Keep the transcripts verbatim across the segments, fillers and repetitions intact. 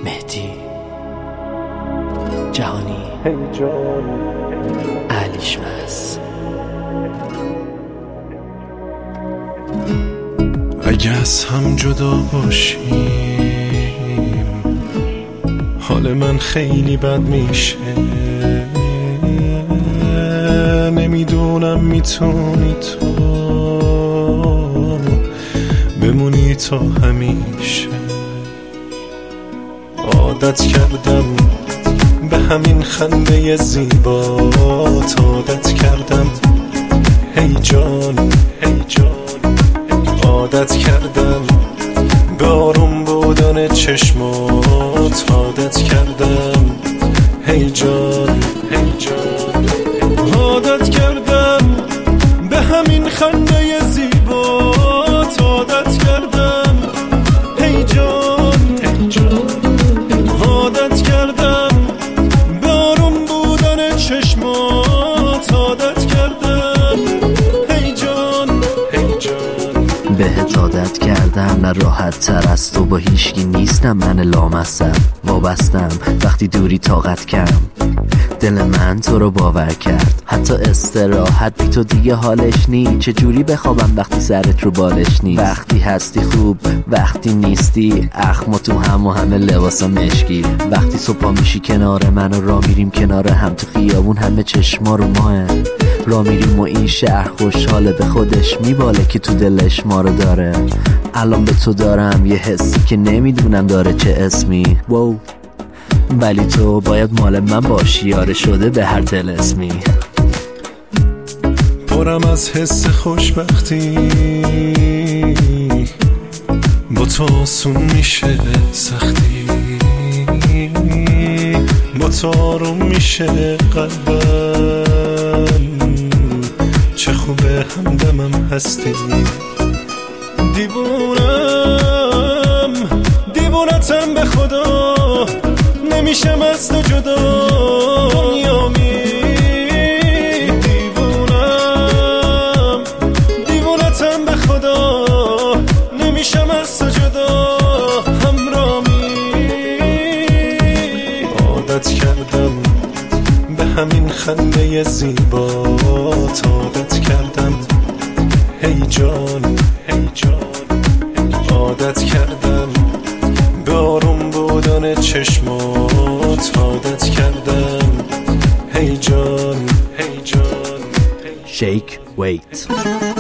مهدی جهانی علیشمس. اگه از هم جدا باشیم حال من خیلی بد میشه، نمیدونم میتونی تو بمونی تا همیشه. عادت کردم به همین خنده زیبات، عادت کردم هی جان هی جان، عادت کردم به آروم بودن چشمات، عادت کردم هی جان هی جان، عادت کردم به همین خنده زیبات، عادت کردم هی جان هی جان، عادت کردم به آروم بودن چشمات، عادت کردم هی جان هی جان. بهت عادت کردم نه راحت تر از تو، با هیچکی نیستم من لامصب، وابستم وقتی دوری طاقت کم، دل من تو رو باور کرد، حتی استراحت بی تو دیگه حالش نی، چجوری بخوابم وقتی سرت رو بالش نیست، وقتی هستی خوب وقتی نیستی اخم تو هم و همه لباسا مشکی، وقتی صبح میشی کنار من و را میریم کنار هم تو خیابون همه چشما رو ماه، را میریم و این شهر خوشحاله به خودش میباله که تو دلش ما رو داره. الان به تو دارم یه حسی که نمیدونم داره چه اسمی، واو ولی تو باید مال من باشی، یاره شده به هر دل اسمی. پرم از حس خوشبختی با تو آسون میشه سختی، با تو آروم میشه قلبم، چه خوبه همدمم هستی. دیوونم دیوونتم به خدا، نمیشم از تو جدا دنیامی. دیوونم دیوونتم به خدا، نمیشم از تو جدا همرامی. عادت کردم به همین خنده زیبات، عادت کردم هی جان هی جان، عادت کردم به آروم بودن چشمات، عادت کردم هی جان هی جان. شیک ویت.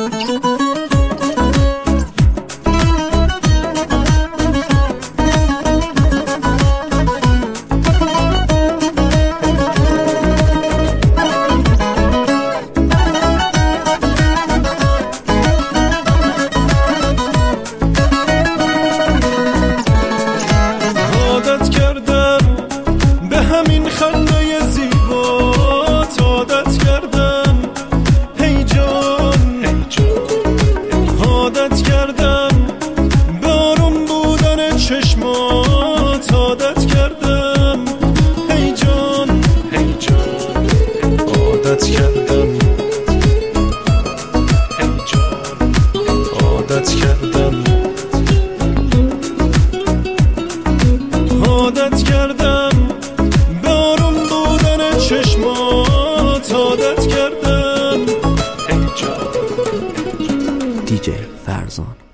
چشمات، عادت کردم هی جان هی جان، عادت کردم هی جان، عادت کردم عادت کردم به آروم بودن چشمات، عادت کردم هی جان. دی جی فرزان.